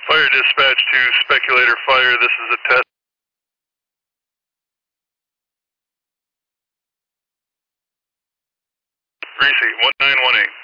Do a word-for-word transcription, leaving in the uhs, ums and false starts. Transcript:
Fire dispatch to Speculator Fire, this is a test. Greasy, one nine one eight.